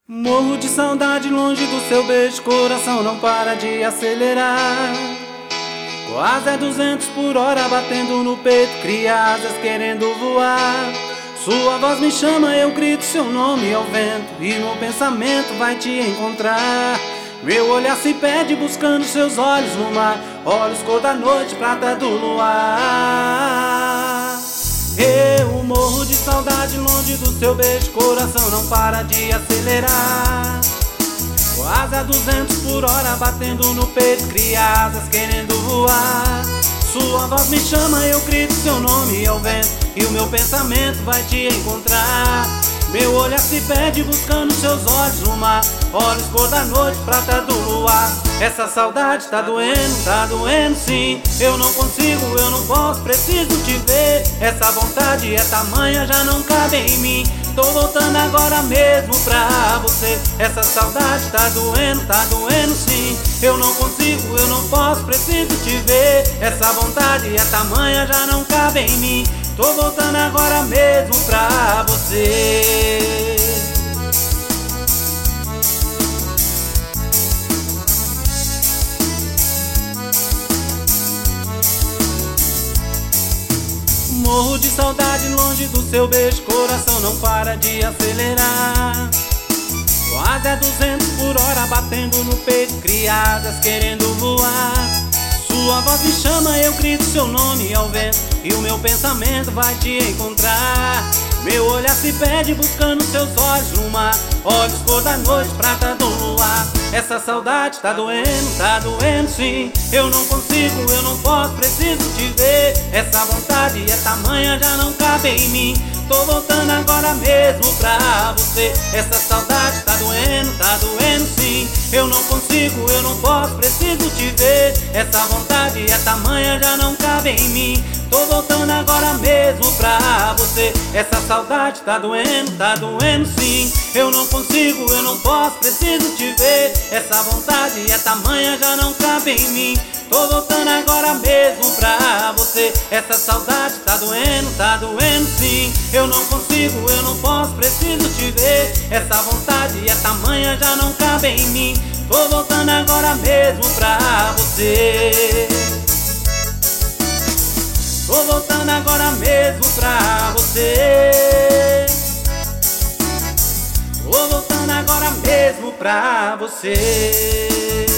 Morro de saudade longe do seu beijo, coração não para de acelerar. Quase 200 por hora batendo no peito, cria asas querendo voar. Sua voz me chama, eu grito seu nome ao vento, e meu pensamento vai te encontrar. Meu olhar se perde buscando seus olhos no mar, olhos cor da noite, prata do luar. Eu morro de saudade longe do seu beijo, coração não para de acelerar. Quase 200 por hora batendo no peito, cria asas querendo voar. Sua voz me chama, eu grito seu nome ao vento, e o meu pensamento vai te encontrar. Meu olhar se perde buscando seus olhos no mar, olhos cor da noite, prata do luar. Essa saudade tá doendo sim. Eu não consigo, eu não posso, preciso te ver. Essa vontade é tamanha, já não cabe em mim. Tô voltando agora mesmo pra você. Essa saudade tá doendo sim. Eu não consigo, eu não posso, preciso te ver. Essa vontade é tamanha, já não cabe em mim. Tô voltando agora mesmo pra você. Morro de saudade longe do seu beijo, coração não para de acelerar. Quase 200 por hora batendo no peito, cria asas querendo voar. Sua voz me chama, eu grito seu nome ao vento, e o meu pensamento vai te encontrar. Meu olhar se perde buscando seus olhos no mar, olhos cor da noite, prata do luar. Essa saudade tá doendo sim. Eu não consigo, eu não posso, preciso te ver. Essa vontade é tamanha, já não cabe em mim. Tô voltando agora mesmo pra você. Essa saudade tá doendo sim. Eu não consigo, eu não posso, preciso te ver. Essa vontade é tamanha, já não cabe em mim. Tô voltando agora mesmo pra você. Essa saudade tá doendo sim. Eu não consigo, eu não posso, preciso te ver. Essa vontade é tamanha, já não cabe em mim. Tô voltando agora mesmo pra você. Essa saudade tá doendo sim. Eu não consigo, eu não posso, preciso te ver. Essa vontade é tamanha, já não cabe em mim. Tô voltando agora mesmo pra você. Tô voltando agora mesmo pra você. Tô voltando agora mesmo pra você.